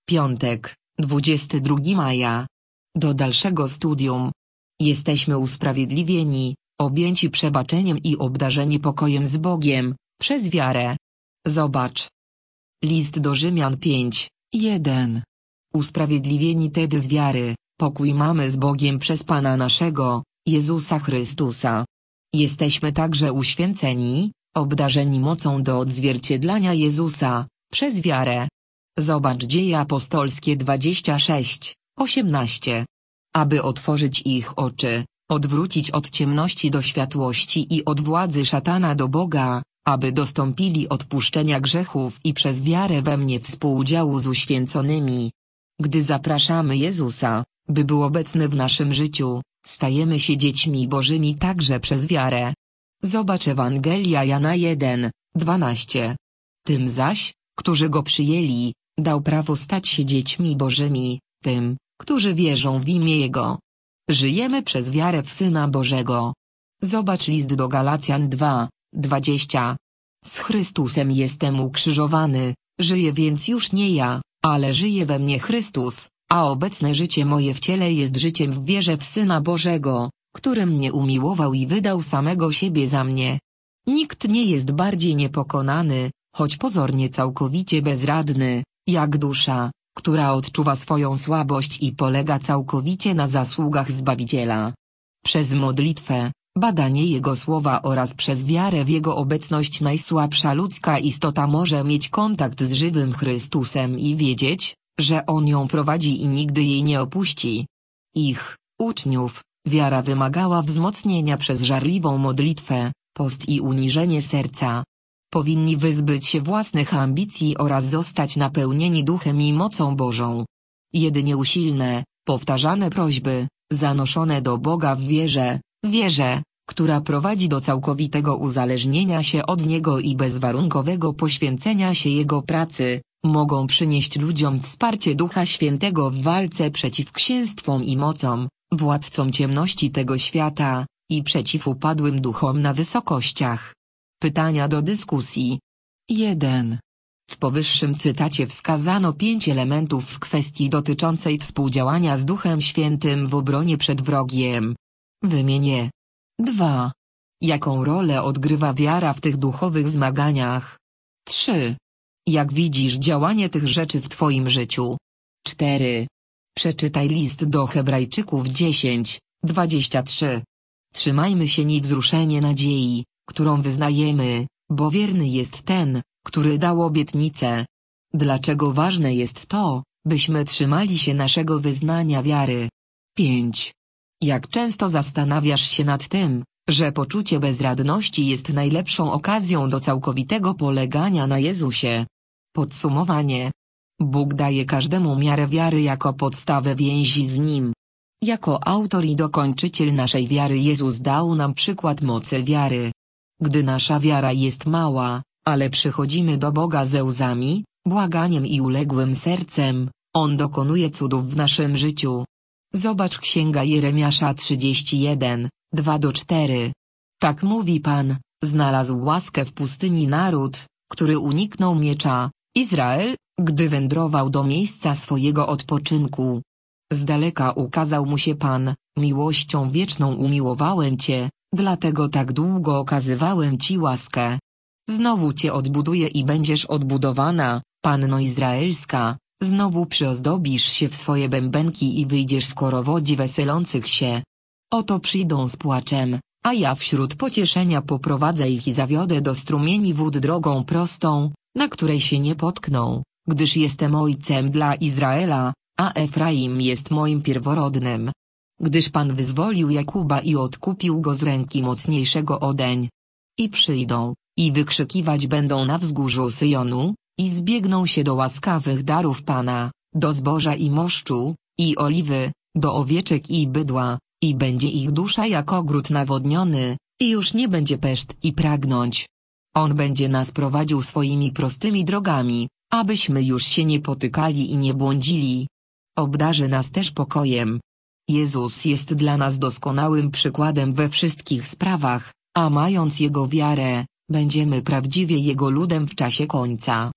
Piątek, 22 maja. Do dalszego studium. Jesteśmy usprawiedliwieni, objęci przebaczeniem i obdarzeni pokojem z Bogiem, przez wiarę. Zobacz. List do Rzymian 5:1. Usprawiedliwieni tedy z wiary, pokój mamy z Bogiem przez Pana naszego, Jezusa Chrystusa. Jesteśmy także uświęceni, obdarzeni mocą do odzwierciedlania Jezusa, przez wiarę. Zobacz Dzieje apostolskie 26:18. Aby otworzyć ich oczy, odwrócić od ciemności do światłości i od władzy szatana do Boga, aby dostąpili odpuszczenia grzechów i przez wiarę we mnie współudziału z uświęconymi. Gdy zapraszamy Jezusa, by był obecny w naszym życiu, stajemy się dziećmi Bożymi także przez wiarę. Zobacz Ewangelia Jana 1:12. Tym zaś, którzy Go przyjęli, dał prawo stać się dziećmi Bożymi, tym, którzy wierzą w imię Jego. Żyjemy przez wiarę w Syna Bożego. Zobacz list do Galacjan 2:20. Z Chrystusem jestem ukrzyżowany, żyję więc już nie ja, ale żyje we mnie Chrystus, a obecne życie moje w ciele jest życiem w wierze w Syna Bożego, który mnie umiłował i wydał samego siebie za mnie. Nikt nie jest bardziej niepokonany, choć pozornie całkowicie bezradny, jak dusza, która odczuwa swoją słabość i polega całkowicie na zasługach Zbawiciela. Przez modlitwę, badanie Jego słowa oraz przez wiarę w Jego obecność najsłabsza ludzka istota może mieć kontakt z żywym Chrystusem i wiedzieć, że On ją prowadzi i nigdy jej nie opuści. Ich, uczniów, wiara wymagała wzmocnienia przez żarliwą modlitwę, post i uniżenie serca. Powinni wyzbyć się własnych ambicji oraz zostać napełnieni duchem i mocą Bożą. Jedynie usilne, powtarzane prośby, zanoszone do Boga w wierze, która prowadzi do całkowitego uzależnienia się od Niego i bezwarunkowego poświęcenia się Jego pracy, mogą przynieść ludziom wsparcie Ducha Świętego w walce przeciw księstwom i mocom, władcom ciemności tego świata, i przeciw upadłym duchom na wysokościach. Pytania do dyskusji. 1. W powyższym cytacie wskazano 5 elementów w kwestii dotyczącej współdziałania z Duchem Świętym w obronie przed wrogiem. Wymienię. 2. Jaką rolę odgrywa wiara w tych duchowych zmaganiach? 3. Jak widzisz działanie tych rzeczy w Twoim życiu? 4. Przeczytaj list do Hebrajczyków 10:23. Trzymajmy się niewzruszenie nadziei, którą wyznajemy, bo wierny jest ten, który dał obietnicę. Dlaczego ważne jest to, byśmy trzymali się naszego wyznania wiary? 5. Jak często zastanawiasz się nad tym, że poczucie bezradności jest najlepszą okazją do całkowitego polegania na Jezusie? Podsumowanie. Bóg daje każdemu miarę wiary jako podstawę więzi z Nim. Jako autor i dokończyciel naszej wiary Jezus dał nam przykład mocy wiary. Gdy nasza wiara jest mała, ale przychodzimy do Boga ze łzami, błaganiem i uległym sercem, On dokonuje cudów w naszym życiu. Zobacz Księga Jeremiasza 31:2-4. Tak mówi Pan, znalazł łaskę w pustyni naród, który uniknął miecza, Izrael, gdy wędrował do miejsca swojego odpoczynku. Z daleka ukazał mu się Pan, miłością wieczną umiłowałem Cię, dlatego tak długo okazywałem Ci łaskę. Znowu Cię odbuduję i będziesz odbudowana, Panno Izraelska, znowu przyozdobisz się w swoje bębenki i wyjdziesz w korowodzi weselących się. Oto przyjdą z płaczem, a ja wśród pocieszenia poprowadzę ich i zawiodę do strumieni wód drogą prostą, na której się nie potkną, gdyż jestem ojcem dla Izraela, a Efraim jest moim pierworodnym. Gdyż Pan wyzwolił Jakuba i odkupił go z ręki mocniejszego odeń. I przyjdą, i wykrzykiwać będą na wzgórzu Syjonu, i zbiegną się do łaskawych darów Pana, do zboża i moszczu, i oliwy, do owieczek i bydła, i będzie ich dusza jak ogród nawodniony, i już nie będzie peszt i pragnąć. On będzie nas prowadził swoimi prostymi drogami, abyśmy już się nie potykali i nie błądzili. Obdarzy nas też pokojem. Jezus jest dla nas doskonałym przykładem we wszystkich sprawach, a mając Jego wiarę, będziemy prawdziwie Jego ludem w czasie końca.